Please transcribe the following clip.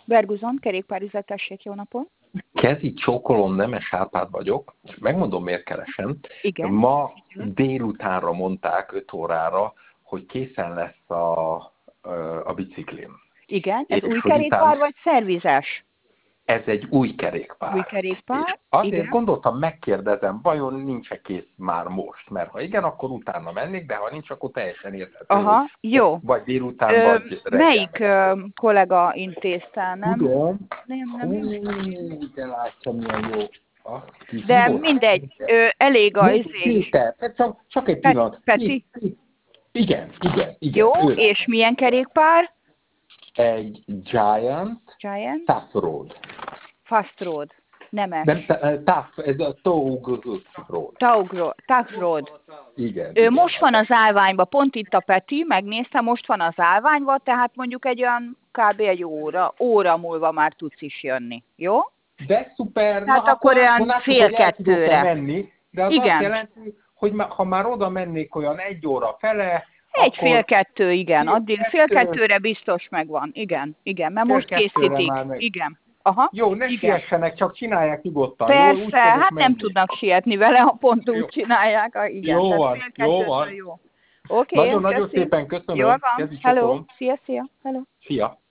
Berguzon, kerékpárüzlet, tessék, jó napot. Kezi csókolom, Nemes Árpád vagyok, és megmondom, miért keresem. Igen. Ma délutánra mondták 5 órára, hogy készen lesz a biciklim. Igen, ez És új hogy kerékpár vagy szervizes? ez egy új kerékpár. Új kerékpár, És azért igen. gondoltam, megkérdezem, vajon nincs-e kész már most? Mert ha igen, akkor utána mennék, de ha nincs, akkor teljesen érthető, Aha, hogy jó. vagy délután, vagy reggel. Melyik kollega intézte, nem? Tudom. Nem. De látszom, milyen jó. De mindegy, elég a izés. Péter, csak egy pillanat. Peti? Igen. Jó, ő. és milyen kerékpár? Egy Giant Tough Road. Fast Road. Nemes. Nem, Tough, ez a Tough Road. Tough Road. Igen. Most van az állványban, pont itt a Peti, megnézte, most van az állványban, tehát mondjuk egy olyan kb. Egy óra múlva már tudsz is jönni. Jó? De szuper. Tehát akkor olyan fél kettőre. Menni, de az igen. azt jelenti, hogy ha már oda mennék olyan 1 óra fele, fél kettő, igen. Addig fél kettőre biztos megvan. Igen, mert most készítik. Igen. Aha, jó, ne siessenek, csak csinálják nyugodtan. Persze, jó, hát nem tudnak sietni vele, ha pont úgy csinálják. Igen, jó van. Jó. Oké, nagyon szépen köszönöm. Jól van. Hello. Szia. Hello. Szia.